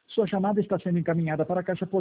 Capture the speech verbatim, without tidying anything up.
Sua chamada está sendo encaminhada para a caixa